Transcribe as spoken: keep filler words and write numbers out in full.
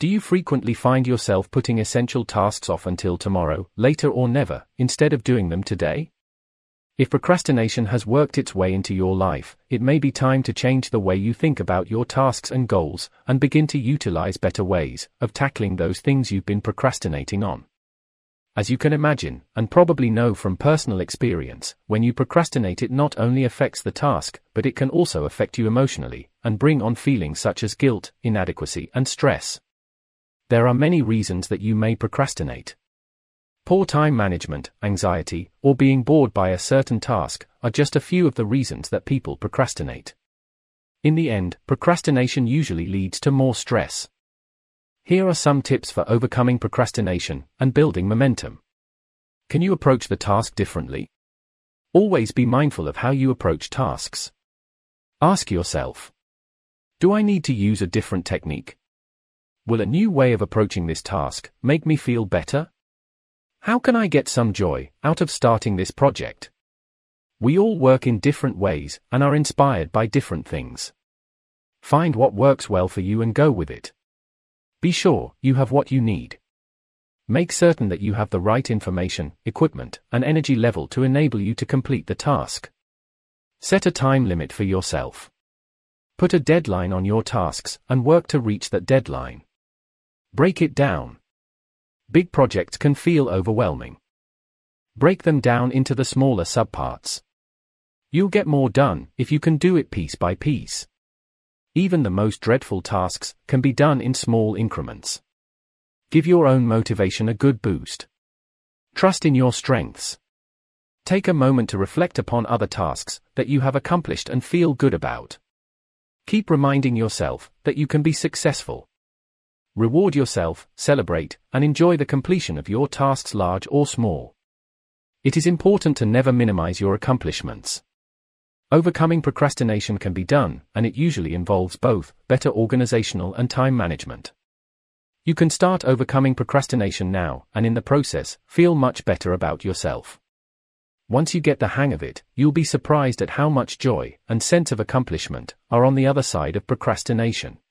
Do you frequently find yourself putting essential tasks off until tomorrow, later or never, instead of doing them today? If procrastination has worked its way into your life, it may be time to change the way you think about your tasks and goals, and begin to utilize better ways of tackling those things you've been procrastinating on. As you can imagine, and probably know from personal experience, when you procrastinate, it not only affects the task, but it can also affect you emotionally, and bring on feelings such as guilt, inadequacy, and stress. There are many reasons that you may procrastinate. Poor time management, anxiety, or being bored by a certain task are just a few of the reasons that people procrastinate. In the end, procrastination usually leads to more stress. Here are some tips for overcoming procrastination and building momentum. Can you approach the task differently? Always be mindful of how you approach tasks. Ask yourself, do I need to use a different technique? Will a new way of approaching this task make me feel better? How can I get some joy out of starting this project? We all work in different ways and are inspired by different things. Find what works well for you and go with it. Be sure you have what you need. Make certain that you have the right information, equipment, and energy level to enable you to complete the task. Set a time limit for yourself. Put a deadline on your tasks and work to reach that deadline. Break it down. Big projects can feel overwhelming. Break them down into the smaller subparts. You'll get more done if you can do it piece by piece. Even the most dreadful tasks can be done in small increments. Give your own motivation a good boost. Trust in your strengths. Take a moment to reflect upon other tasks that you have accomplished and feel good about. Keep reminding yourself that you can be successful. Reward yourself, celebrate, and enjoy the completion of your tasks, large or small. It is important to never minimize your accomplishments. Overcoming procrastination can be done, and it usually involves both better organizational and time management. You can start overcoming procrastination now, and in the process, feel much better about yourself. Once you get the hang of it, you'll be surprised at how much joy and sense of accomplishment are on the other side of procrastination.